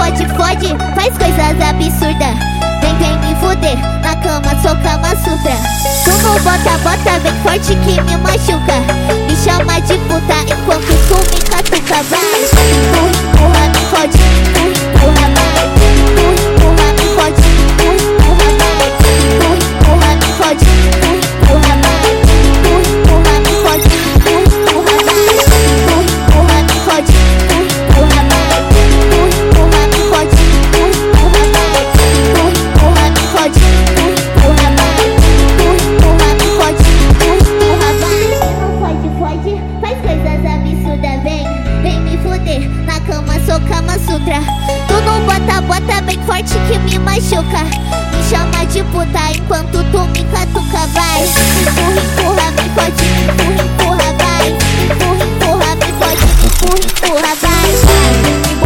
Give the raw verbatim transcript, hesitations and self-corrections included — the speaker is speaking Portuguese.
fode, fode, faz coisas absurdas. Vem, vem me fuder, na cama sou Kama Sutra. Tu não bota, bota bem forte que me machuca. Me chama de puta enquanto tu me catuca. Vai, empurra, empurra, me fode, empurra, vai. Empurra, me fode, empurra, vai. Empurra, me fode, empurra, vai. Empurra, me fode, empurra, vai. Empurra, me fode, empurra, vai. Empurra, me fode, empurra, vai. Empurra, me fode, empurra, vai. Empurra, me fode, empurra, vai. Não fode, fode, faz coisas absurdas. Vem, vem me fuder, na cama sou Kama Sutra. Tu não bota, bota bem forte que me machuca. Me chama de puta enquanto tu me catuca. Vai, empurra, empurra, me fode, empurra, empurra, vai. Empurra, empurra, me fode, empurra, empurra, vai.